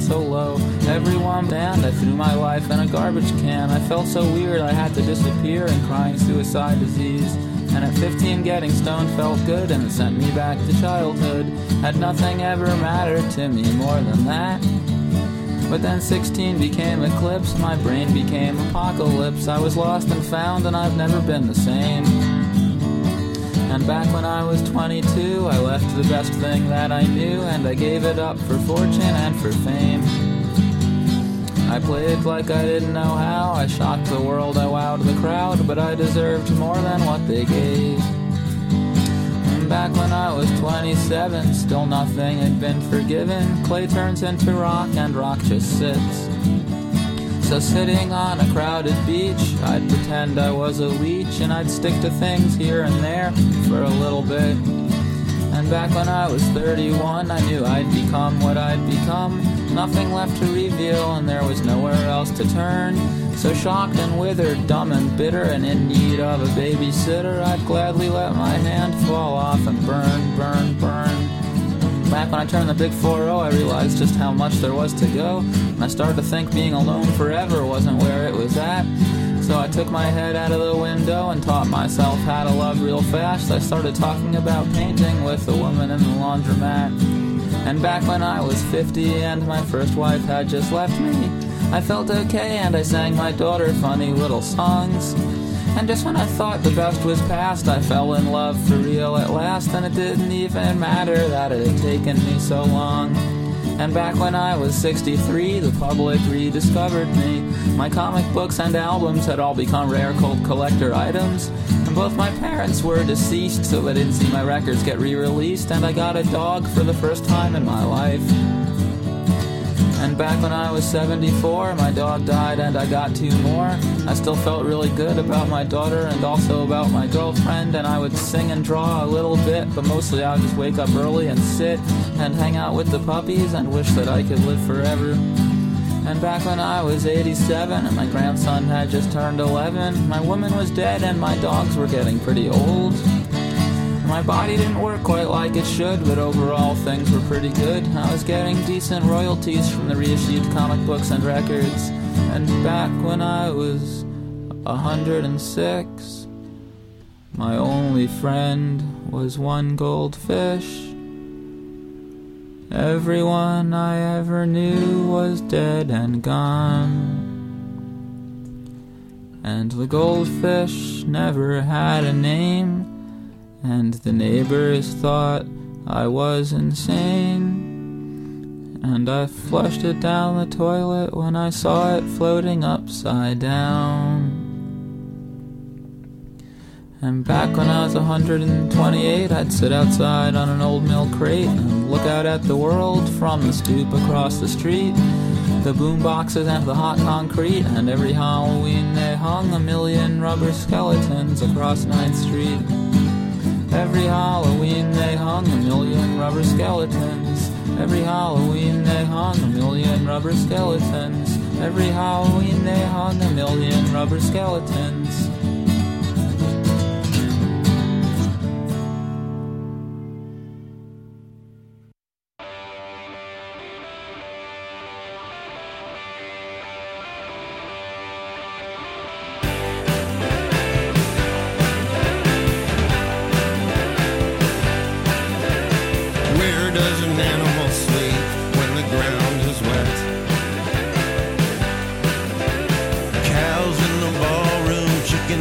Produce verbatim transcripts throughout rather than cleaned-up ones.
so low. Everyone banned, I threw my life in a garbage can. I felt so weird I had to disappear in crying suicide disease. And at fifteen getting stoned felt good, and it sent me back to childhood. Had nothing ever mattered to me more than that. But then sixteen became eclipse, my brain became apocalypse. I was lost and found, and I've never been the same. And back when I was twenty-two, I left the best thing that I knew, and I gave it up for fortune and for fame. I played like I didn't know how, I shocked the world, I wowed the crowd, but I deserved more than what they gave. And back when I was twenty-seven, still nothing had been forgiven. Clay turns into rock and rock just sits. So sitting on a crowded beach, I'd pretend I was a leech, and I'd stick to things here and there for a little bit. And back when I was thirty-one, I knew I'd become what I'd become. Nothing left to reveal, and there was nowhere else to turn. So shocked and withered, dumb and bitter, and in need of a babysitter, I'd gladly let my hand fall off and burn, burn, burn. Back when I turned the big four oh, I realized just how much there was to go. And I started to think being alone forever wasn't where it was at. So I took my head out of the window and taught myself how to love real fast. I started talking about painting with a woman in the laundromat. And back when I was fifty and my first wife had just left me, I felt okay and I sang my daughter funny little songs. And just when I thought the best was past, I fell in love for real at last. And it didn't even matter that it had taken me so long. And back when I was sixty-three, the public rediscovered me. My comic books and albums had all become rare cult collector items. And both my parents were deceased, so they didn't see my records get re-released. And I got a dog for the first time in my life. And back when I was seventy-four, my dog died and I got two more. I still felt really good about my daughter and also about my girlfriend. And I would sing and draw a little bit, but mostly I would just wake up early and sit and hang out with the puppies and wish that I could live forever. And back when I was eighty-seven and my grandson had just turned eleven, my woman was dead and my dogs were getting pretty old. My body didn't work quite like it should, but overall things were pretty good. I was getting decent royalties from the reissued comic books and records. And back when I was a hundred and six, my only friend was one goldfish. Everyone I ever knew was dead and gone. And the goldfish never had a name, and the neighbors thought I was insane. And I flushed it down the toilet when I saw it floating upside down. And back when I was one hundred twenty-eight, I'd sit outside on an old milk crate and look out at the world from the stoop across the street. The boom boxes and the hot concrete, and every Halloween they hung a million rubber skeletons across ninth street. Every Halloween they hung a million rubber skeletons. Every Halloween they hung a million rubber skeletons. Every Halloween they hung a million rubber skeletons. Cows in the ballroom, chicken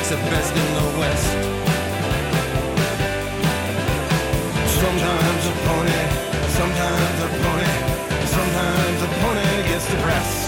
the best in the West. Sometimes a pony, sometimes a pony, sometimes a pony gets depressed.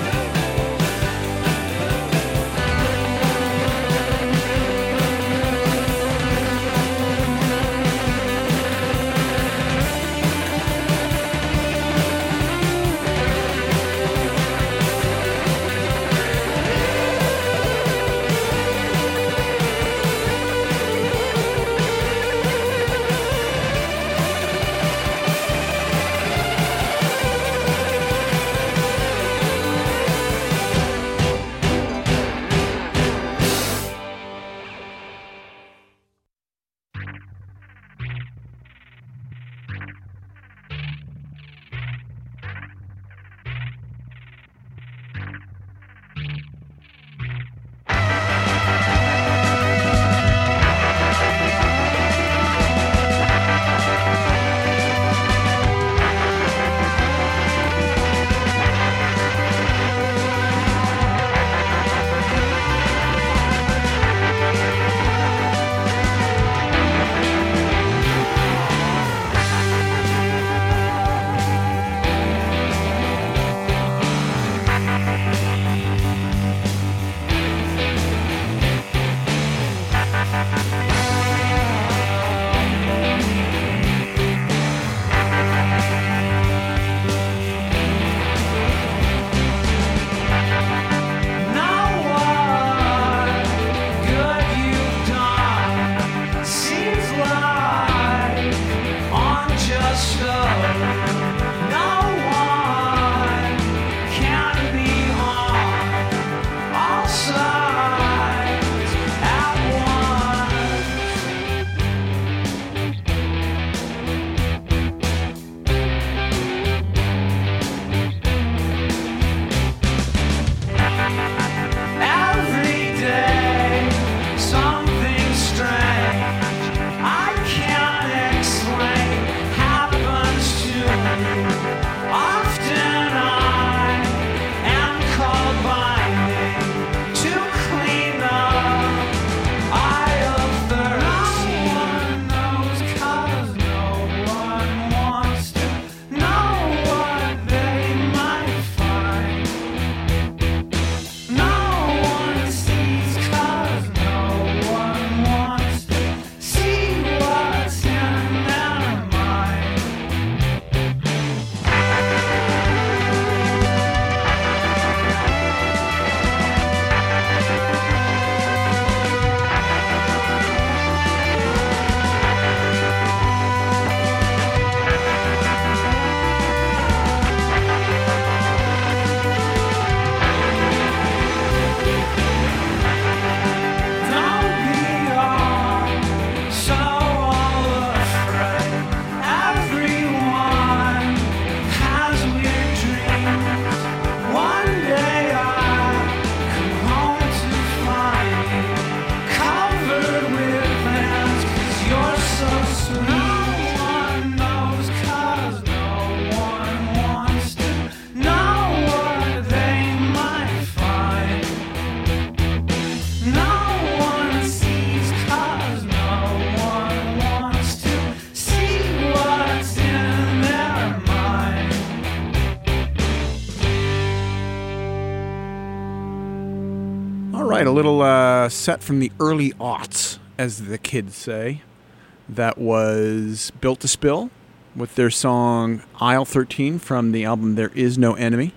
A little uh, set from the early aughts, as the kids say. That was Built to Spill with their song Aisle thirteen from the album There Is No Enemy.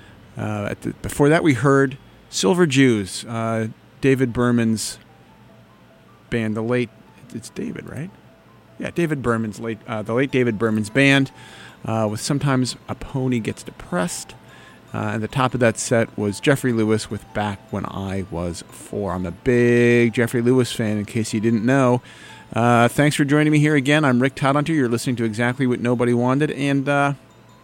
Uh, at the, before that, we heard Silver Jews, uh, David Berman's band. The late, it's David, right? Yeah, David Berman's late, uh, the late David Berman's band. Uh, with Sometimes a Pony Gets Depressed. Uh, and the top of that set was Jeffrey Lewis with Back When I Was Four. I'm a big Jeffrey Lewis fan, in case you didn't know. Uh, thanks for joining me here again. I'm Rick Todhunter. You're listening to Exactly What Nobody Wanted. And uh,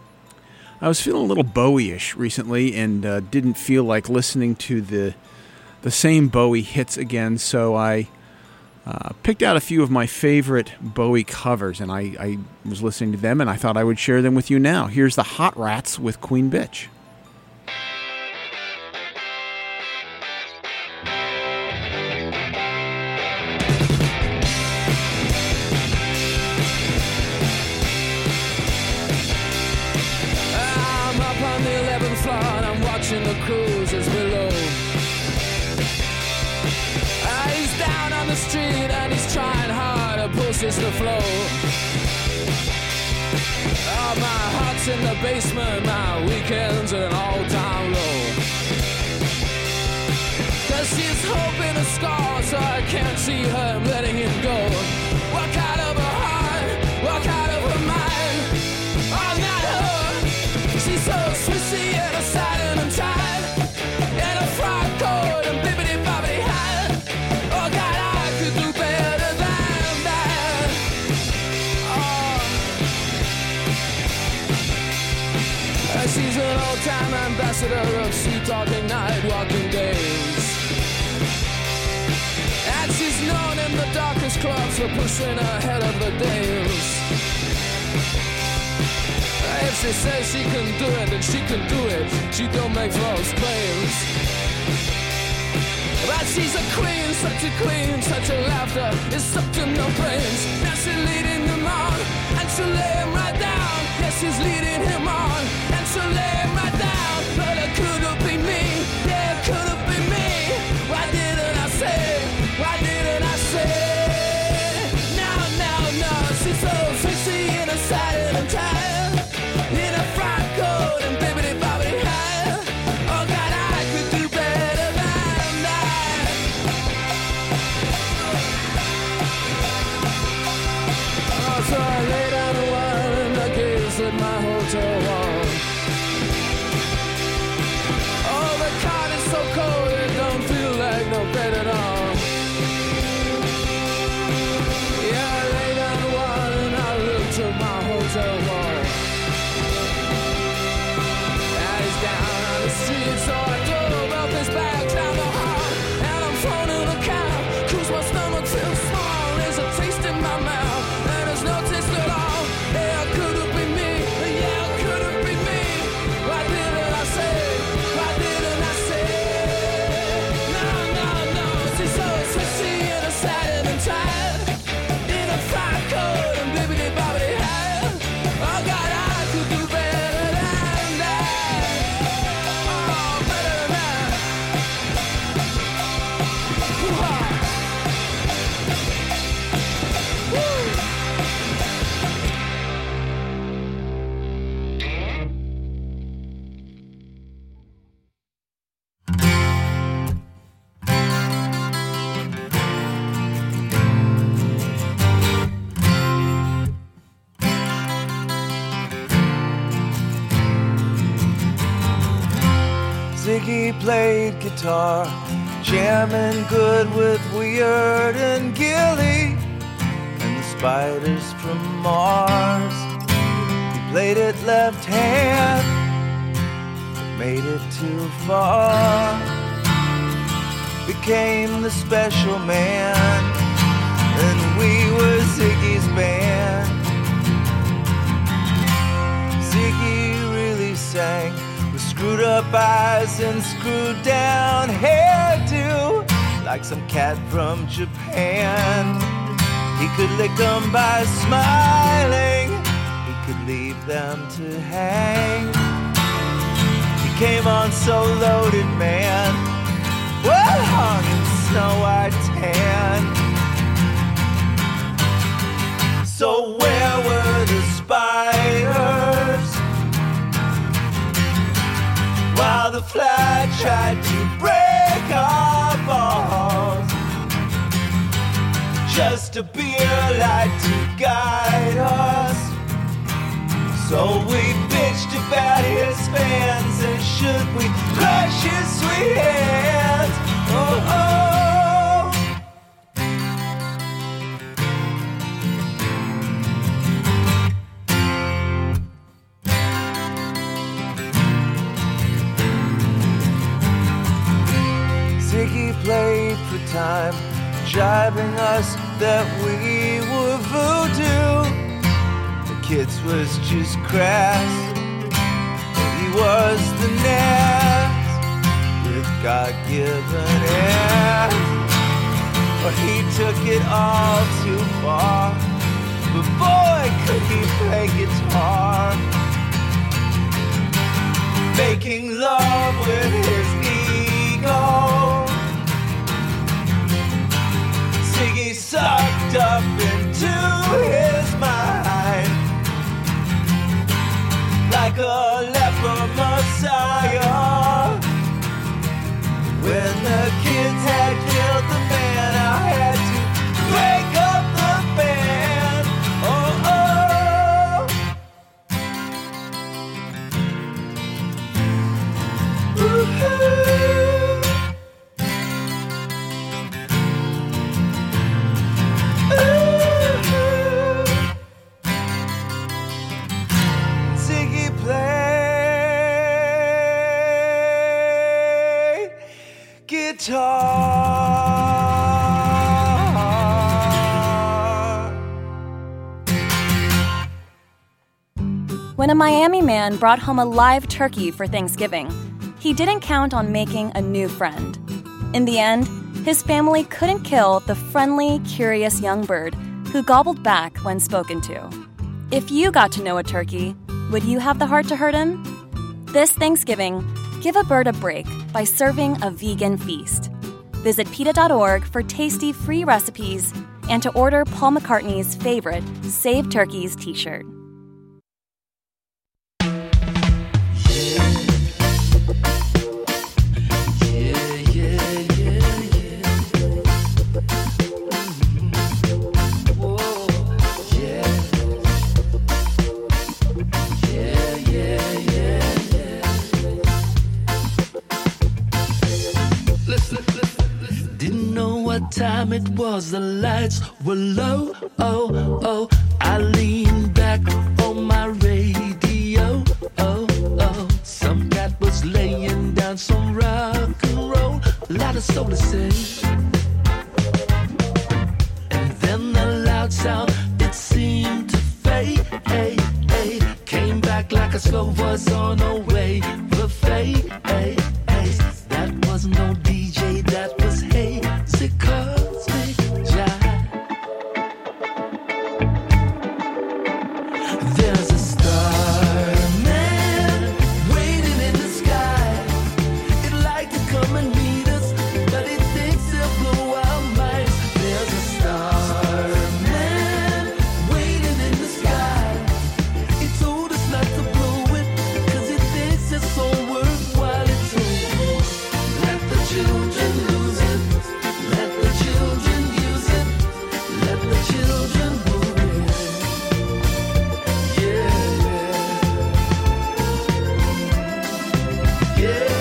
I was feeling a little Bowie-ish recently and uh, didn't feel like listening to the the same Bowie hits again. So I uh, picked out a few of my favorite Bowie covers, and I, I was listening to them, and I thought I would share them with you now. Here's the Hot Rats with Queen Bitch. watching the cruisers below. Uh, he's down on the street and he's trying hard to push us to flow. Oh, my heart's in the basement, my weekends are an all-time low. Cause she's hoping to score, so I can't see her letting him go. Walk out of her heart, walk out of her mind. Oh, not her. She's so swissy and a satin and tied, and a frock coat and bibbidi-bobbidi hat. Oh, God, I could do better than that. Oh. Uh, she's an old-time ambassador of sea-talking, night-walking days. And she's known in the darkest clubs for pushing ahead of the days. If she says she can do it, then she can do it. She don't make false claims. But she's a queen, such a queen, such a laughter is sucking no brains. Now she's leading him on, and she'll lay him right down. Yes, she's leading him on, and she'll lay him right down. But it could have been me, yeah, it could have been me. Why didn't I say? Why didn't I say? No, no, no, she's so sexy in a satin and tie, in a frock coat and bibbidi-bobbidi hat. Oh, God, I could do better than that. Oh, so I lay down a while and I gazed at my hotel wall. Oh, the card is so cold it don't feel like no bed at all. To my hotel wall. And he's down on the street, so I drove up his back down the hall. And I'm phoning a cab, cause my stomach feels small. There's a taste in my mouth, and there's no taste at all. Yeah, it could have been me, yeah, it could have been me. Why didn't I say, why didn't I say? No, no, no, she's so sexy in a satin and tie, in a frock coat and bibbidi-bobbidi hat. Oh, God, I could do better than that. Oh, better than that. Woo-ha. Ziggy played guitar, jamming good with Weird and Gilly and the Spiders from Mars. He played it left hand, but made it too far. Became the special man, and we were Ziggy's band. Ziggy really sang with screwed up eyes and screwed down hairdo, like some cat from Japan. He could lick them by smiling, he could leave them to hang. He came on so loaded, man, well hung in snow white tan. So where were the spiders while the fly tried to break our balls? Just a beer light to guide us. So we bitched about his fans, and should we crush his sweet hands? Oh, oh. Ziggy played for time, jibing us that we were voodoo. The kids was just crass, he was the next with God-given ass. But he took it all too far, but boy could he play guitar. making love with his ego. Ziggy sucked up into his mind like a leper messiah. When the kids had killed the man, I had to break up the band. Oh, oh. Ziggy played guitar. When a Miami man brought home a live turkey for Thanksgiving, he didn't count on making a new friend. In the end, his family couldn't kill the friendly, curious young bird who gobbled back when spoken to. If you got to know a turkey, would you have the heart to hurt him? This Thanksgiving, give a bird a break by serving a vegan feast. Visit PETA dot org for tasty free recipes and to order Paul McCartney's favorite Save Turkeys t-shirt. Time it was, the lights were low. Oh, oh, I leaned back on my radio. Oh, oh, some cat was laying down some rock and roll. A lot of soul to say. And then the loud sound, it seemed to fade. Hey, hey, came back like a slow voice on a way. But fade, hey, hey, that was no D J, that was hey. Cosmic jive. There's a star man waiting in the sky. It'd like to come and meet us, but it thinks it'll blow our minds. There's a star man waiting in the sky. It told us not to blow it, cause it thinks it's so worthwhile. It's over. Let the children lose it. Let the children use it. Let the children move it. Yeah, yeah, yeah,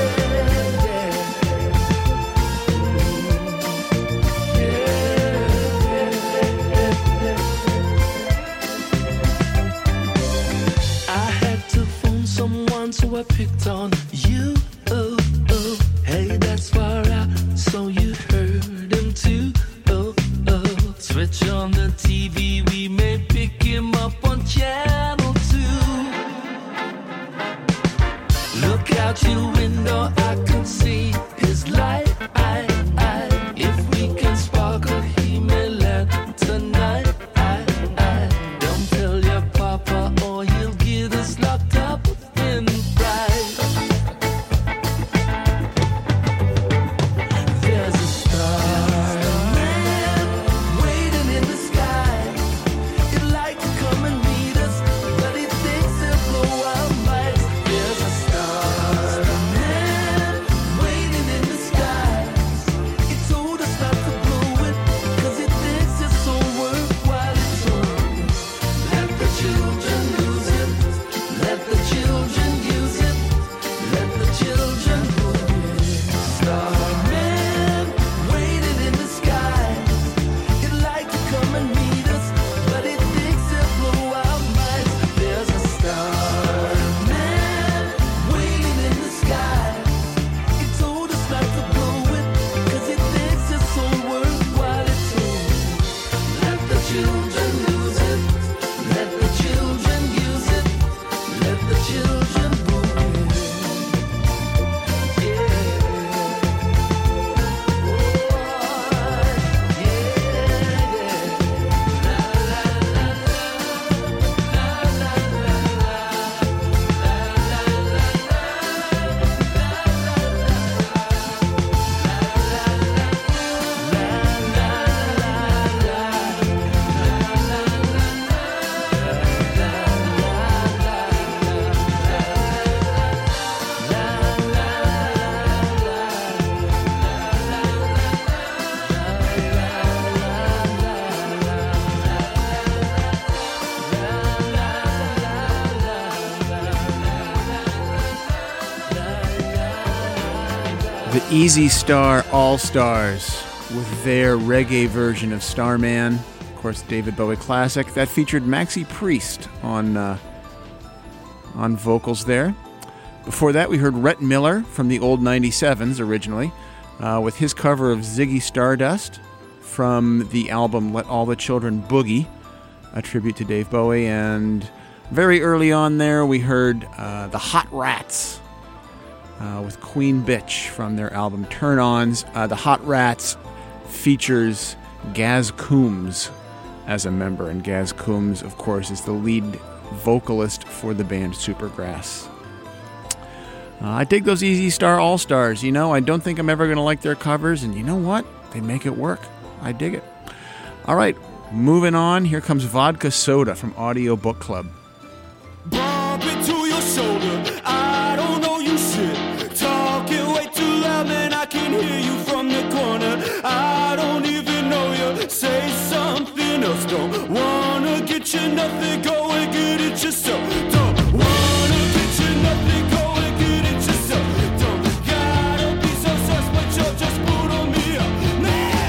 yeah. I had to phone someone, so I picked on you. Oh, oh. Hey, that's far out, so you heard him too. Oh, oh. Switch on the T V, we may pick him up on channel two. Look out your window, I can see his light. I, I, if we can sparkle, he may land tonight. I, I, don't tell your papa or he'll get us locked up in pride. There's a star man waiting in the sky. Easy Star All-Stars with their reggae version of Starman. Of course, David Bowie classic. That featured Maxi Priest on uh, on vocals there. Before that, we heard Rhett Miller from the old ninety-sevens originally uh, with his cover of Ziggy Stardust from the album Let All the Children Boogie, a tribute to Dave Bowie. And very early on there, we heard uh, the Hot Rats uh, with Queen Bitch from their album Turn-Ons. Uh, the Hot Rats features Gaz Coombs as a member, and Gaz Coombs, of course, is the lead vocalist for the band Supergrass. Uh, I dig those Easy Star All-Stars. You know, I don't think I'm ever going to like their covers, and you know what? They make it work. I dig it. All right, moving on. Here comes Vodka Soda from Audio Book Club. Bump into your shoulder. I don't know you shit. Talking way too loud, man. I can hear you from the corner. I don't even know you. Say something else. Don't wanna get you nothing. Go and get it yourself. Don't wanna get you nothing. Go and get it yourself. Don't gotta be so sus, but you're just put on me up, man.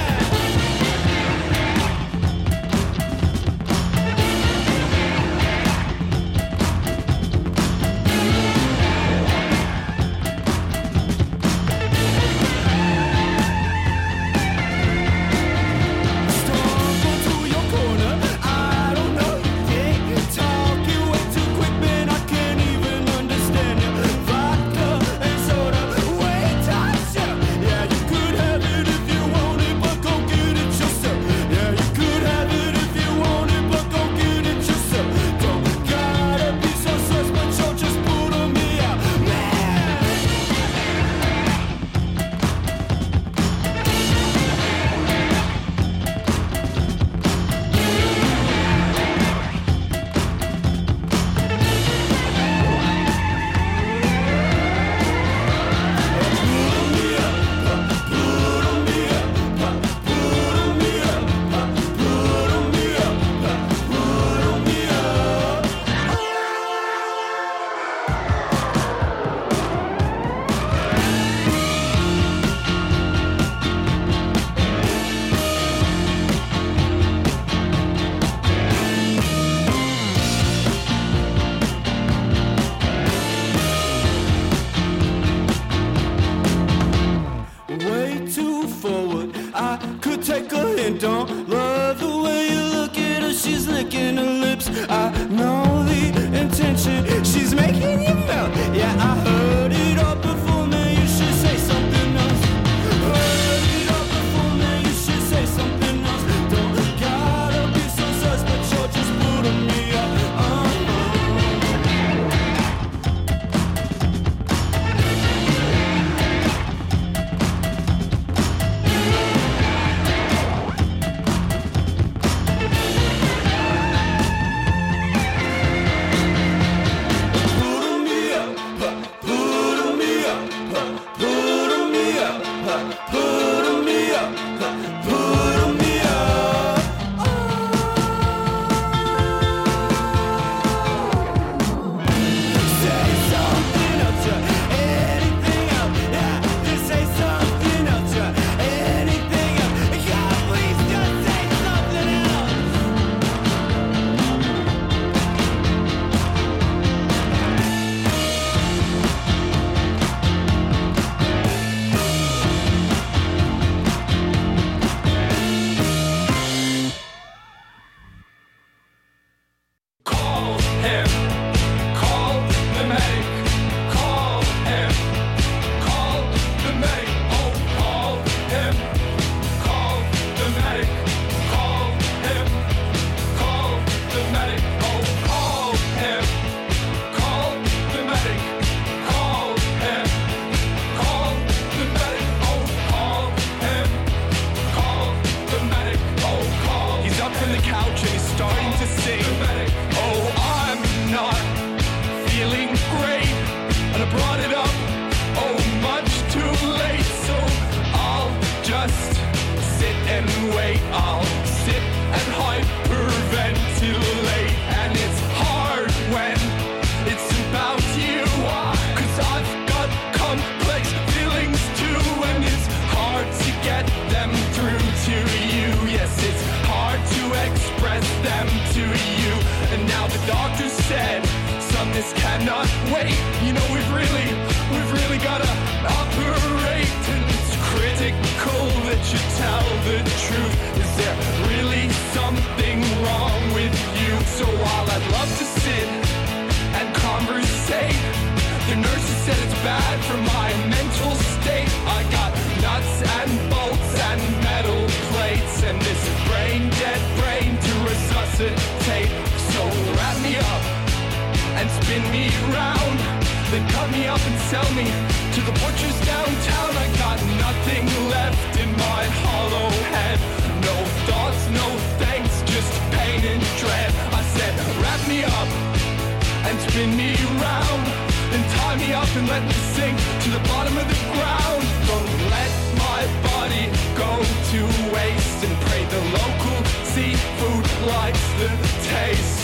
It's about you, 'cause I've got complex feelings too, and to you. Yes, it's hard to express them to you. And now the doctor said, son, this cannot wait. You know, we've really, we've really gotta operate. And it's critical that you tell the truth. Is there really something wrong with you? So while I'd love to sit and conversate, the nurses said it's bad for my mental state. I got nuts and bolts and metal plates and this brain dead brain to resuscitate. So wrap me up and spin me round, then cut me up and sell me to the butchers downtown. I got nothing left in my hollow head. No thoughts, no thanks, just pain and dread. I said wrap me up and spin me round, then tie me up and let me sink to the bottom of the ground. Don't let my body go to waste, and pray the local seafood likes the taste.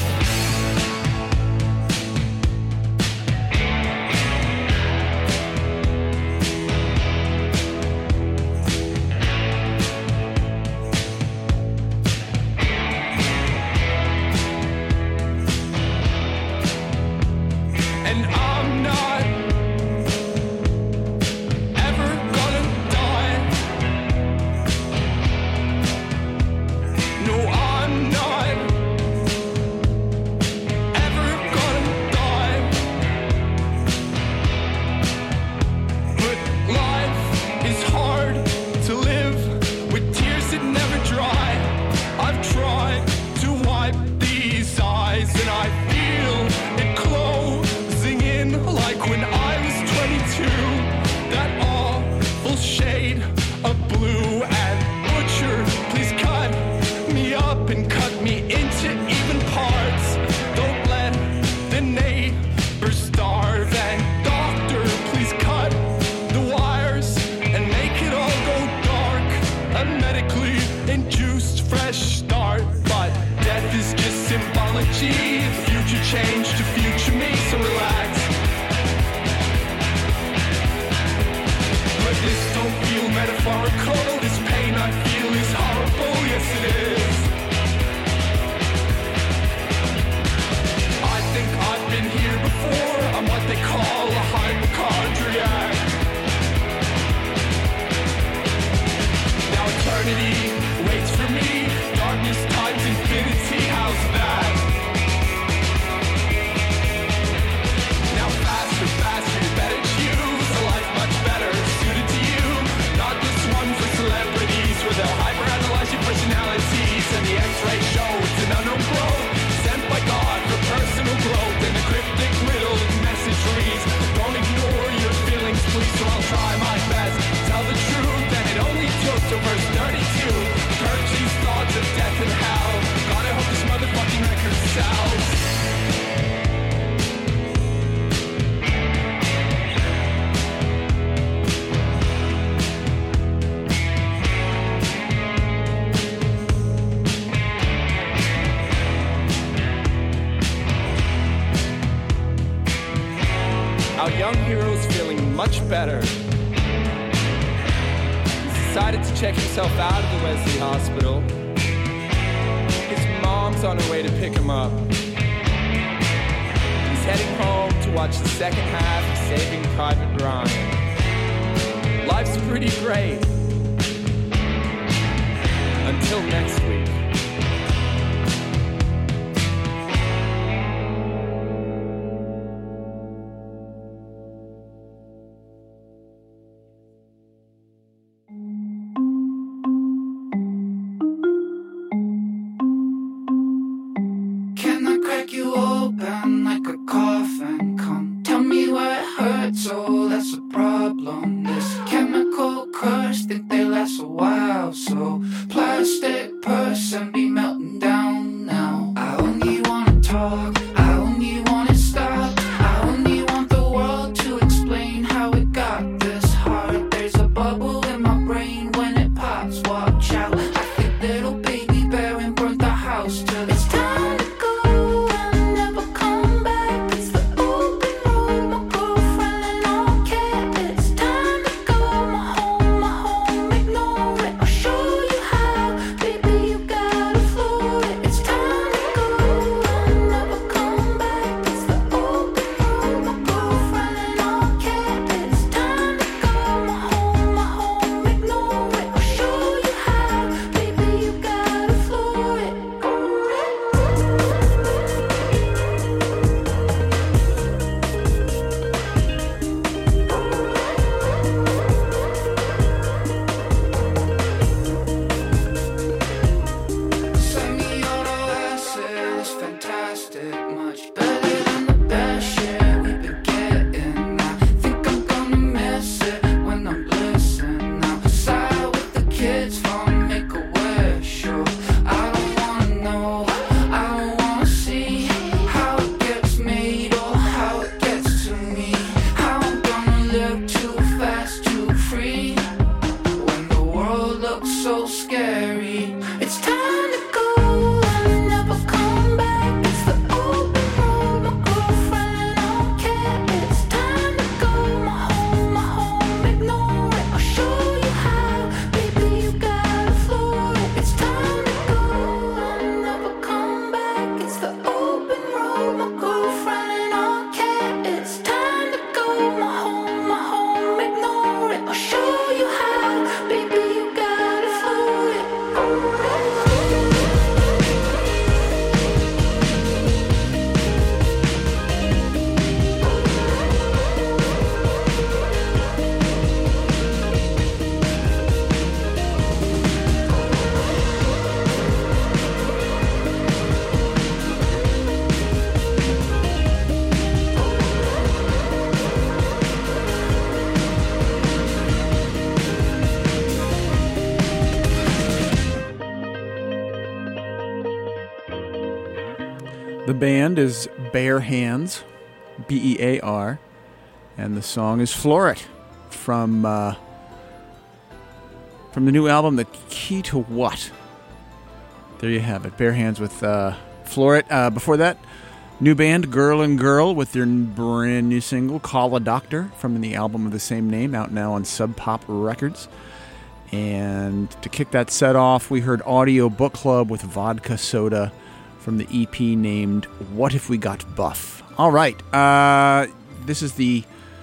Better. He's decided to check himself out of the Wesley Hospital. His mom's on her way to pick him up. He's heading home to watch the second half of Saving Private Ryan. Life's pretty great. Until next week. Show you so scary. It's time to go and never come back. It's the open road, my girlfriend and I don't care. It's time to go, my home, my home, ignore it. I'll show you how, baby, you gotta floor it. It's time to go and never come back. It's the open road, my girlfriend and I don't care. It's time to go, my home, my home, ignore it. I'll show you how, baby, you gotta floor it. The band is Bare Hands, B E A R, and the song is Floor It from uh, from the new album, The Key to What. There you have it, Bare Hands with uh, Floor It. Uh, before that, new band Girl and Girl with their brand new single, Call a Doctor, from the album of the same name, out now on Sub Pop Records. And to kick that set off, we heard Audio Book Club with Vodka Soda from the E P named What If We Got Buff. All right, uh, this is the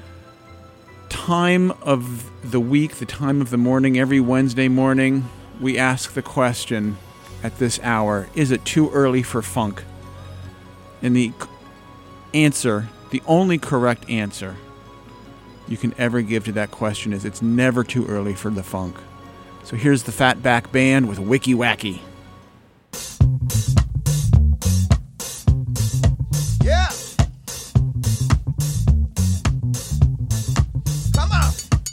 time of the week, the time of the morning. Every Wednesday morning, we ask the question at this hour, is it too early for funk? And the answer, the only correct answer you can ever give to that question is it's never too early for the funk. So here's the Fatback Band with Wicky Wacky. Yeah. Come on.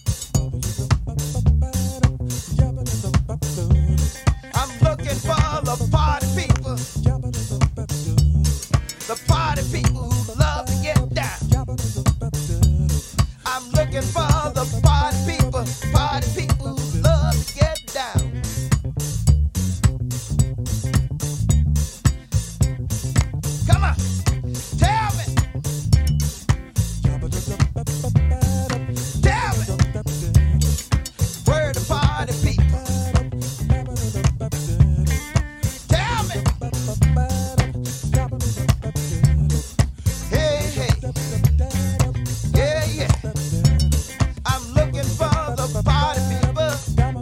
I'm looking for the party people. The party people who love to get down. I'm looking for the party people. Party people who love to get down. Come on. Tell me. Tell me. Where the party people? Tell me. Hey, hey. Yeah, yeah. I'm looking for the party people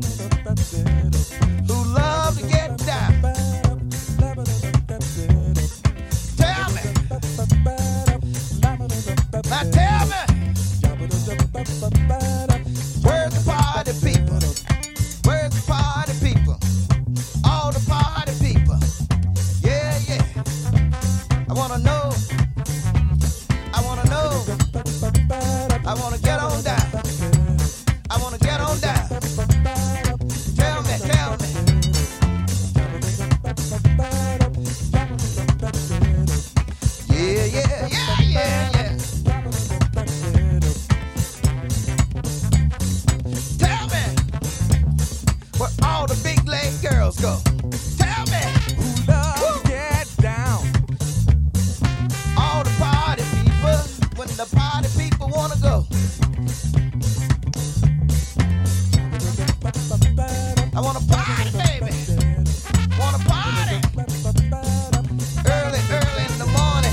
who love to get down. Tell me. Now tell me. Where's the party people? Where's the party people? All the party people. Yeah, yeah. I wanna know. I wanna know. I wanna get on down. I wanna get on down. Tell me, tell me. Yeah, yeah, yeah, yeah, yeah. Tell me where all the big leg girls go. Tell me who love to get down. All the party people, when the party people wanna go. I wanna party, baby. Wanna party. Early, early in the morning.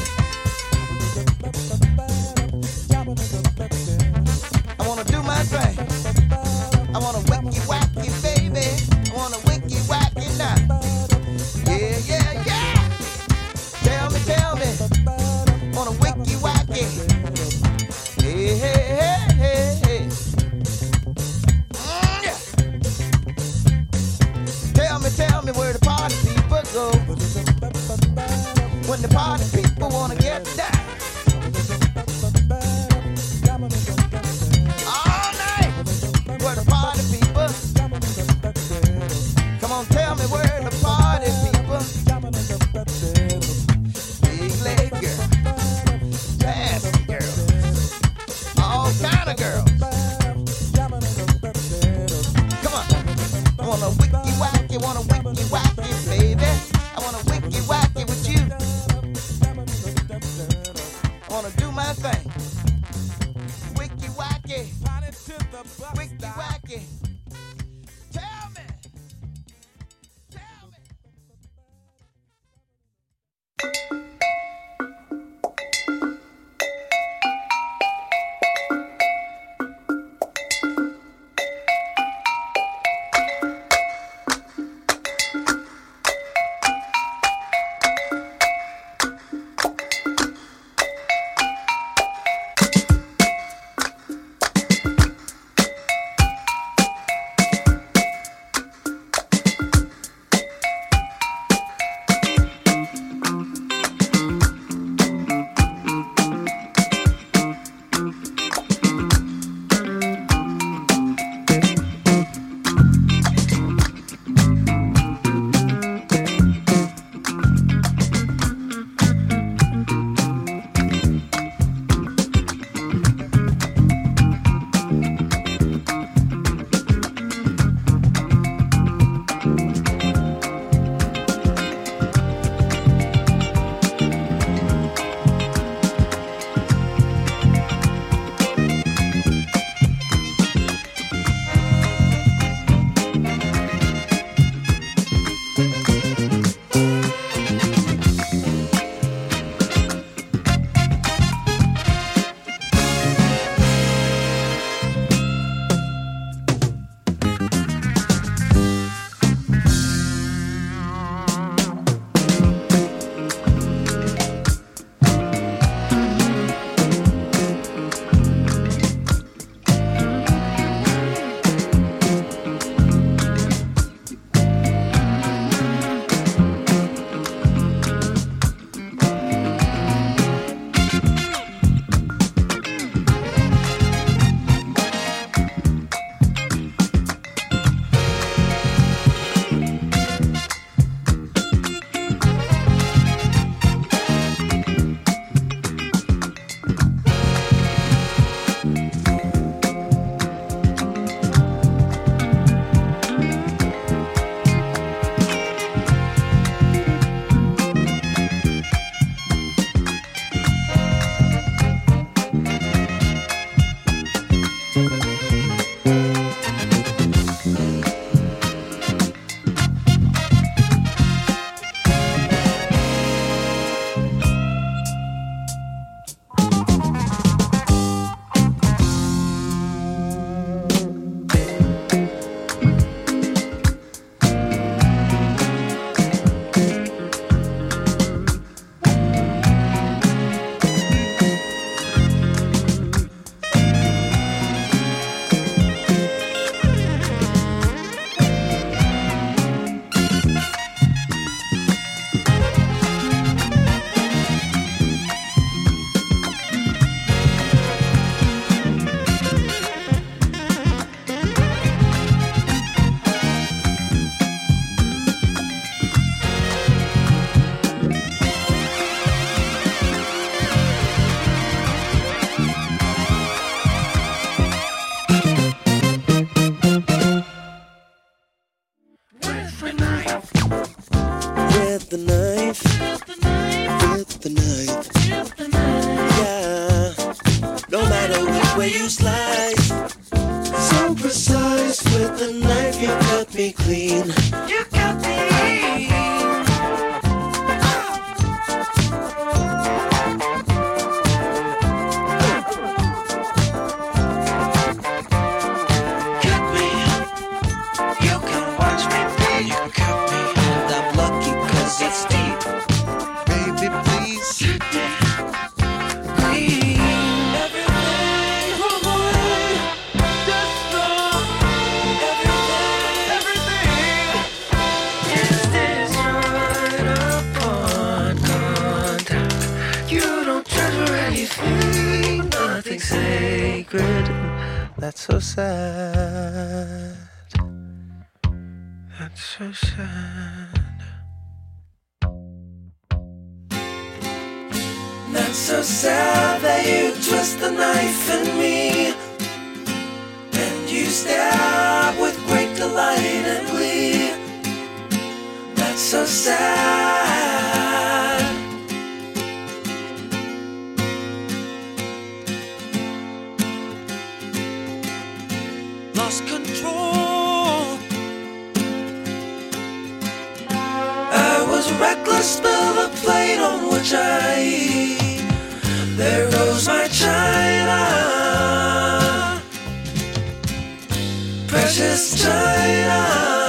I wanna do my thing. I wanna wicky wacky, baby. I wanna wicky wacky now. Yeah, yeah, yeah. Tell me, tell me. Wanna wicky wacky. Hey, hey, hey, hey, hey. Mm, yeah. Tell me, tell me where the party people go. When the party people wanna get down. All night. Where the party people. Come on, tell me where the party people. Big leg girl. Fast girl. All kind of girls. Come on. I wanna wicky wacky, wanna wicky wacky, baby. I wanna wicky wacky with you. I wanna do my thing. Wicky wacky, wicky wacky. Tell me, tell me. the knife, with the knife, yeah. No matter which way you slice, so precise with the knife, you cut me clean. You cut me clean. It's deep, baby, please. Clean everything, woman. Just wrong. Everything, everything. Is this right upon contact? You don't treasure anything, nothing sacred. That's so sad. That's so sad. That's so sad that you twist the knife in me, and you stab with great delight and glee. so sad. Lost control. I was reckless, spilled the plate on which I eat. There goes my china, precious china.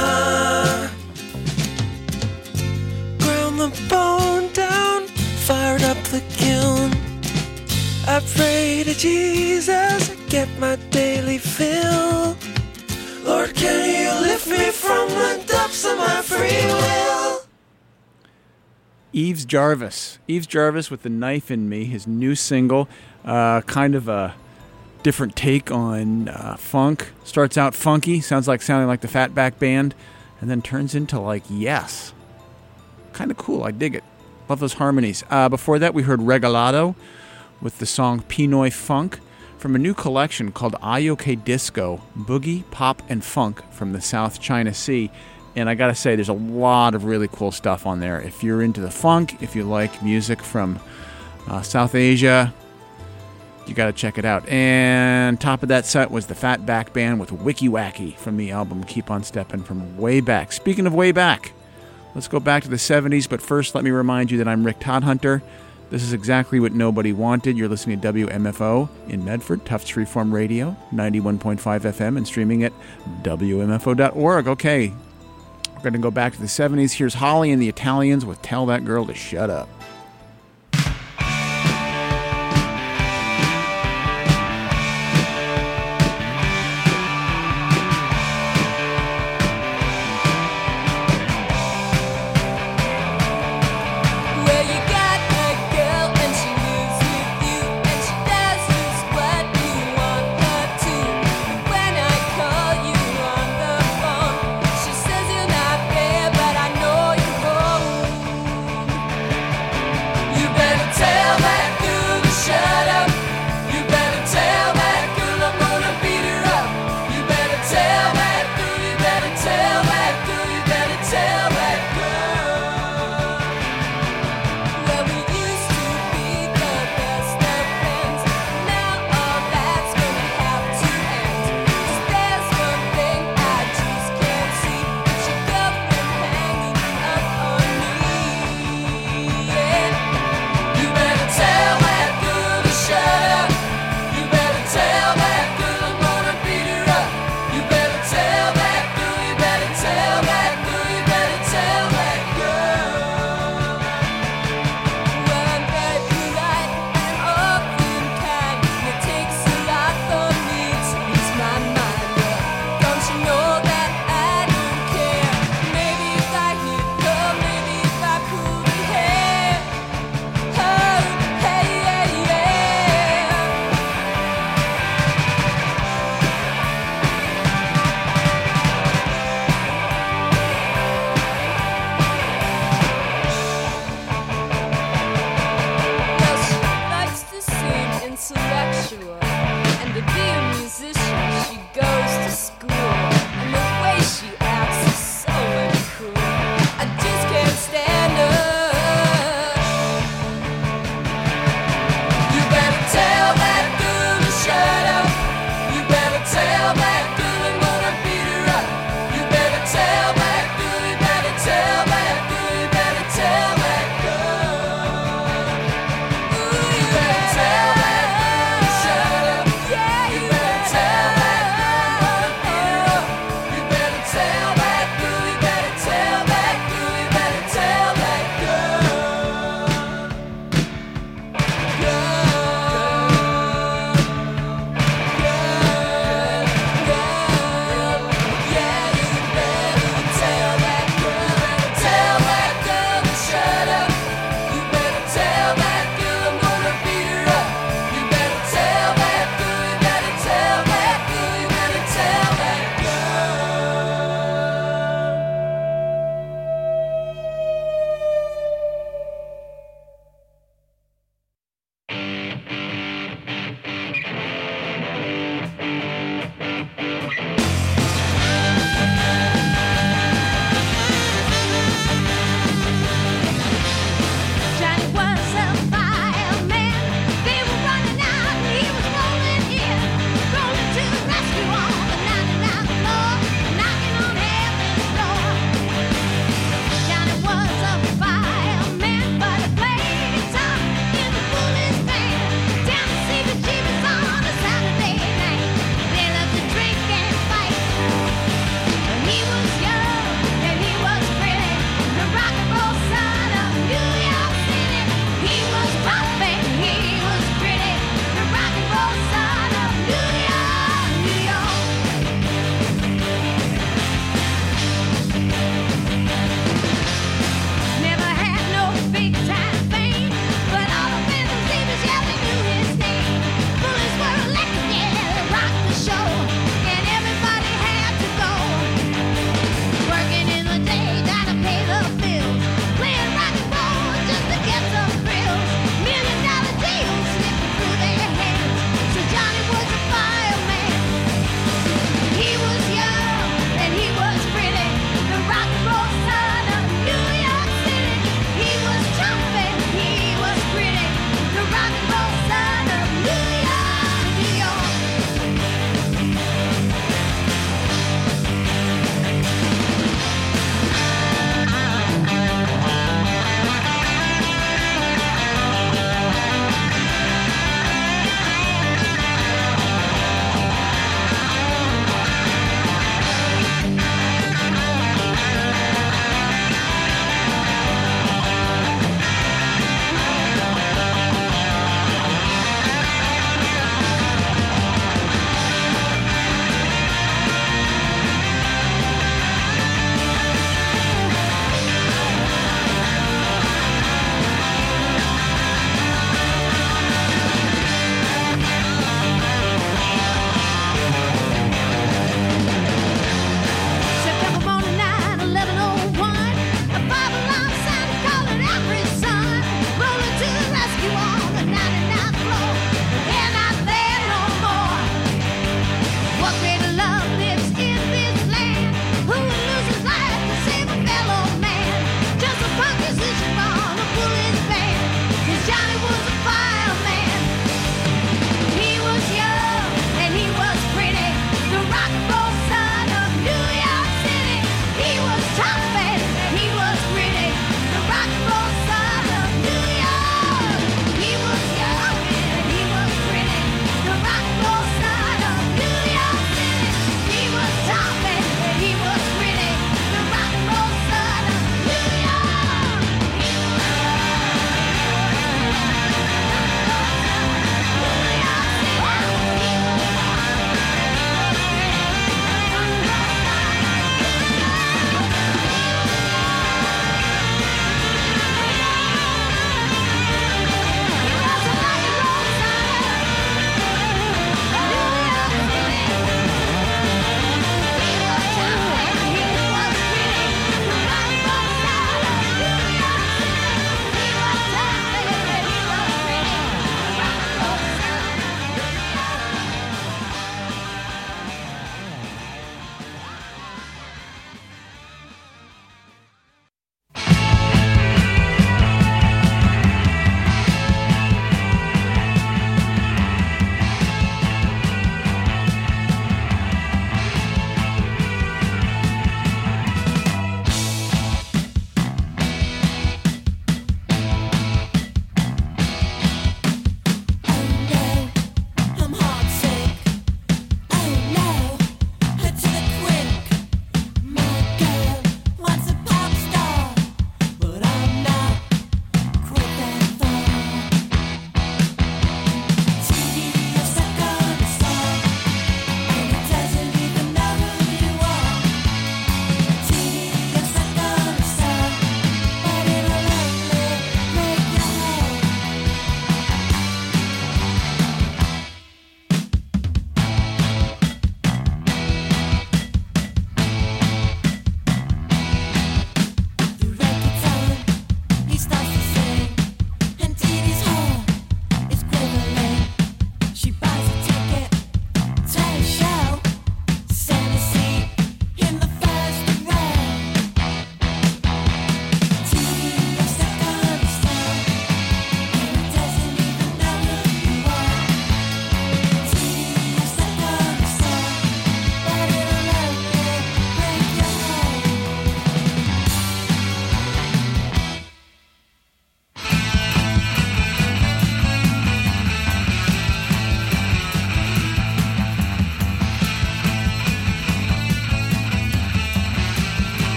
Ground the bone down, fired up the kiln. I pray to Jesus, get my daily fill. Lord, can you lift me from the depths of my free will? Eves Jarvis. Eves Jarvis with The Knife in Me, his new single. Uh, kind of a different take on uh, funk. Starts out funky, sounds like sounding like the Fatback Band, and then turns into like Yes. Kind of cool, I dig it. Love those harmonies. Uh, before that, we heard Regalado with the song Pinoy Funk from a new collection called Ayoke Disco, Boogie, Pop, and Funk from the South China Sea. And I gotta say, there's a lot of really cool stuff on there. If you're into the funk, if you like music from uh, South Asia, you gotta check it out. And top of that set was the Fatback Band with Wiki Wacky from the album Keep On Steppin' from way back. Speaking of way back, let's go back to the seventies, but first let me remind you that I'm Rick Todhunter. This is exactly what nobody wanted. You're listening to W M F O in Medford, Tufts Freeform Radio, ninety-one point five F M, and streaming at W M F O dot org. Okay, we're going to go back to the seventies. Here's Holly and the Italians with Tell That Girl to Shut Up. She says you're not there, but I know you're home.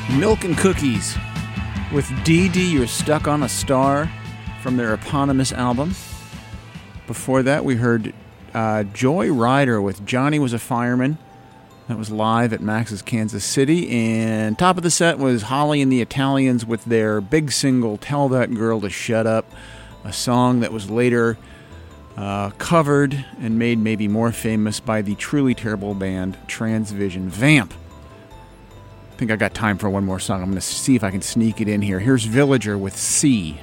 Milk and Cookies with Dee Dee, You're Stuck on a Star from their eponymous album. Before that, we heard uh, Joy Rider with Johnny Was a Fireman. That was live at Max's Kansas City. And top of the set was Holly and the Italians with their big single, Tell That Girl to Shut Up, a song that was later uh, covered and made maybe more famous by the truly terrible band Transvision Vamp. I think I got time for one more song. I'm going to see if I can sneak it in here. Here's Villager with C.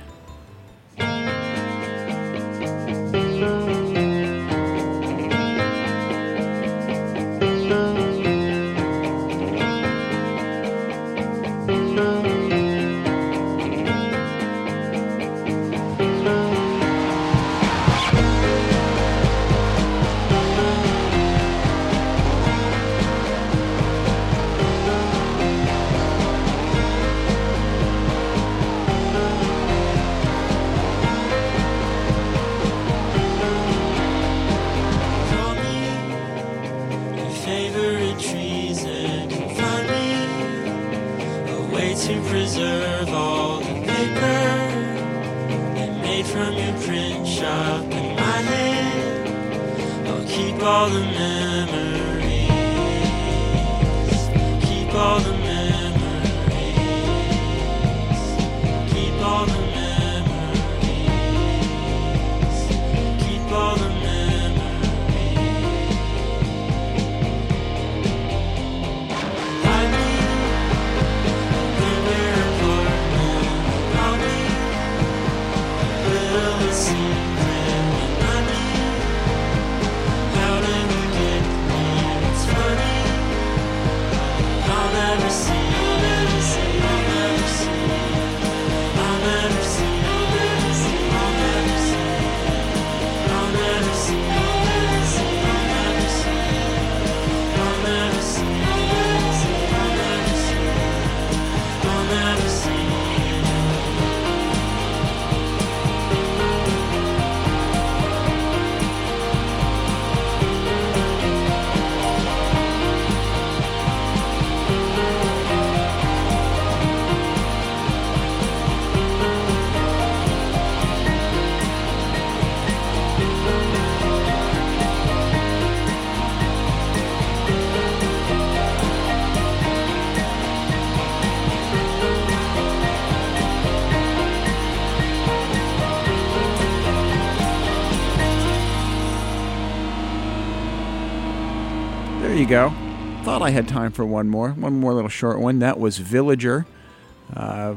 There you go. Thought I had time for one more. One more little short one. That was Villager. Uh,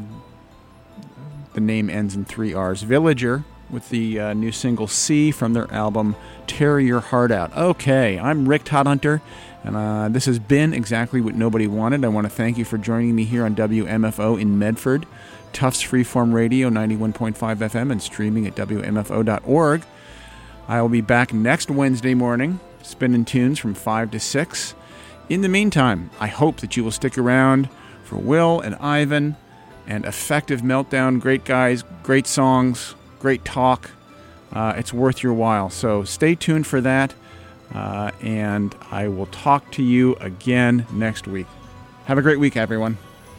the name ends in three R's. Villager with the uh, new single C from their album Tear Your Heart Out. Okay, I'm Rick Todhunter, and uh, this has been exactly what nobody wanted. I want to thank you for joining me here on W M F O in Medford, Tufts Freeform Radio, ninety-one point five F M, and streaming at W M F O dot org. I will be back next Wednesday morning, spinning tunes from five to six. In the meantime, I hope that you will stick around for Will and Ivan and Effective Meltdown. Great guys, great songs, great talk. Uh, it's worth your while. So stay tuned for that, uh, and I will talk to you again next week. Have a great week, everyone.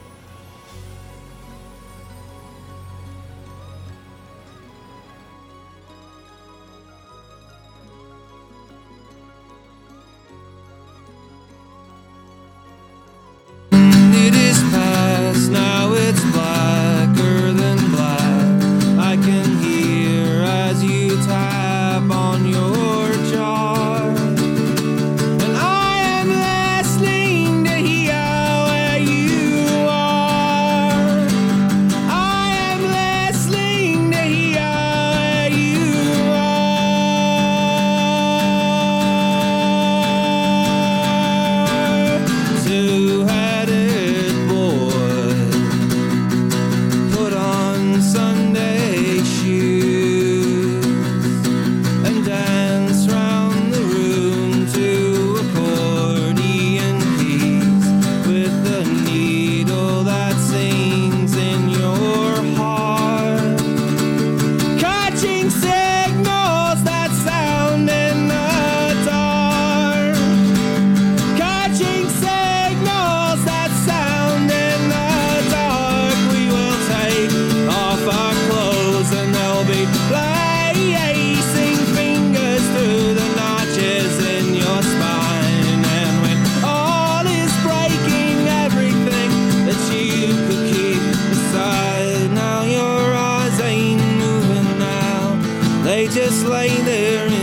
Now it's blacker than black. I can hear as you tap on your jar, and I am listening to hear where you just lay there